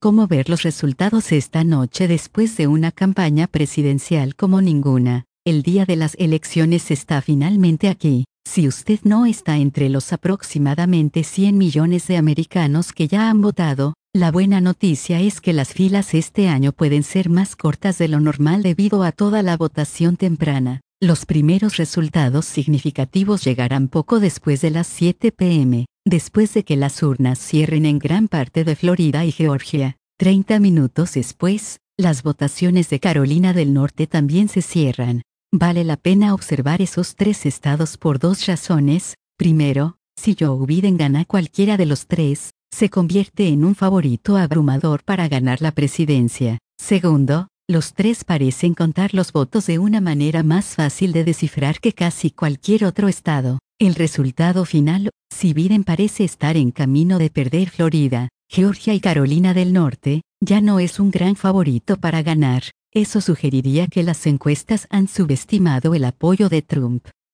¿Cómo ver los resultados esta noche después de una campaña presidencial como ninguna? El día de las elecciones está finalmente aquí. Si usted no está entre los aproximadamente 100 millones de americanos que ya han votado, la buena noticia es que las filas este año pueden ser más cortas de lo normal debido a toda la votación temprana. Los primeros resultados significativos llegarán poco después de las 7 p.m., después de que las urnas cierren en gran parte de Florida y Georgia. 30 minutos después, las votaciones de Carolina del Norte también se cierran. Vale la pena observar esos 3 estados por 2 razones. Primero, si Joe Biden gana cualquiera de los 3, se convierte en un favorito abrumador para ganar la presidencia. Segundo, los 3 parecen contar los votos de una manera más fácil de descifrar que casi cualquier otro estado. El resultado final, si Biden parece estar en camino de perder Florida, Georgia y Carolina del Norte, ya no es un gran favorito para ganar. Eso sugeriría que las encuestas han subestimado el apoyo de Trump.